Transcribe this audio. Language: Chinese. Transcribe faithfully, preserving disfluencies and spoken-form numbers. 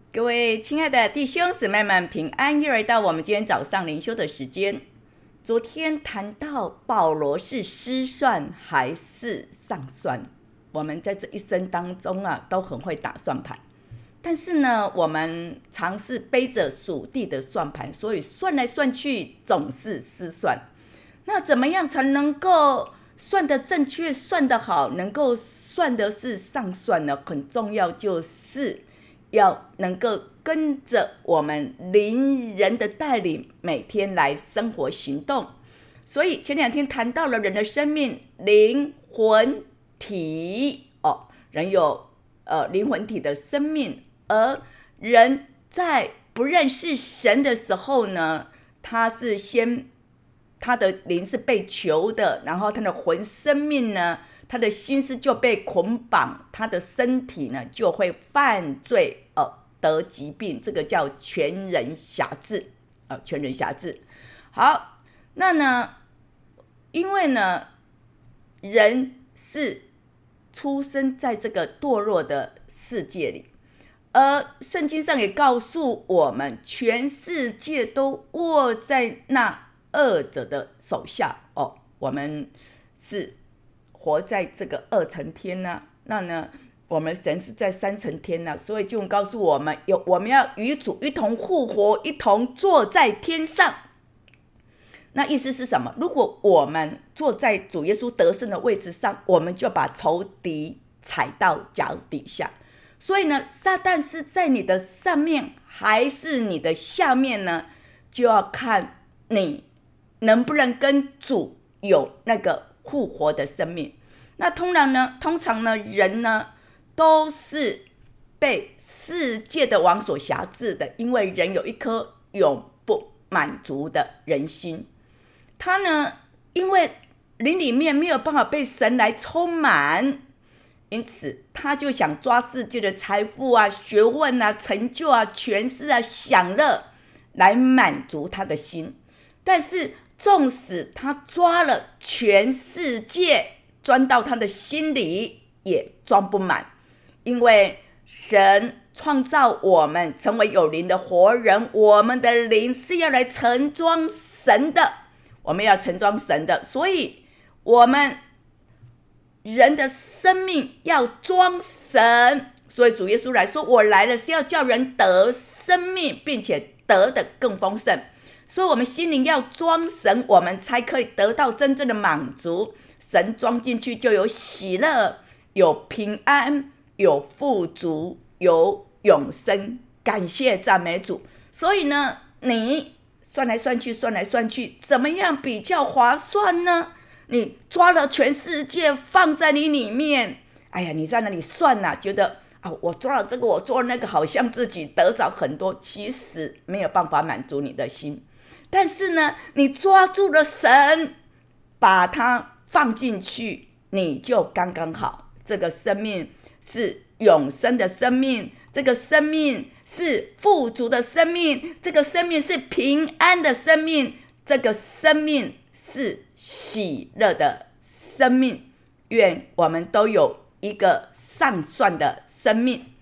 各位亲爱的弟兄姊妹们平安，又来到我们今天早上灵修的时间。昨天谈到保罗是失算还是上算，我们在这一生当中啊，都很会打算盘，但是呢，我们常是背着属地的算盘，所以算来算去总是失算。那怎么样才能够算得正确、算得好，能够算的是上算呢？很重要，就是要能够跟着我们灵人的带领，每天来生活行动。所以前两天谈到了人的生命、灵魂体哦，人有呃灵魂体的生命，而人在不认识神的时候呢，他是先他的灵是被囚的，然后他的魂生命呢，他的心思就被捆绑，他的身体呢就会犯罪，呃，得疾病，这个叫全人辖制，呃，全人辖制。好，那呢，因为呢，人是出生在这个堕落的世界里，而圣经上也告诉我们，全世界都握在那恶者的手下哦，我们是活在这个二层天呢、啊，那呢，我们神是在三层天呢、啊，所以就告诉我们，有我们要与主一同复活，一同坐在天上。那意思是什么？如果我们坐在主耶稣得胜的位置上，我们就把仇敌踩到脚底下。所以呢，撒旦是在你的上面还是你的下面呢？就要看你能不能跟主有那个复活的生命。那通常呢，通常呢，人呢都是被世界的网所辖制的，因为人有一颗永不满足的人心。他呢，因为灵里面没有办法被神来充满，因此他就想抓世界的财富啊、学问啊、成就啊、权势啊、享乐来满足他的心。但是纵使他抓了全世界，钻到他的心里也装不满，因为神创造我们成为有灵的活人，我们的灵是要来盛装神的，我们要盛装神的，所以我们人的生命要装神。所以主耶稣来说，我来了是要叫人得生命，并且得的更丰盛。所以我们心灵要装神，我们才可以得到真正的满足。神装进去就有喜乐，有平安，有富足，有永生。感谢赞美主。所以呢，你算来算去，算来算去，怎么样比较划算呢？你抓了全世界放在你里面，哎呀，你在那里算啊，觉得啊，我抓了这个，我做了那个，好像自己得着很多，其实没有办法满足你的心。但是呢，你抓住了神，把它放进去，你就刚刚好。这个生命是永生的生命，这个生命是富足的生命，这个生命是平安的生命，这个生命是喜乐的生命。愿我们都有一个上算的生命。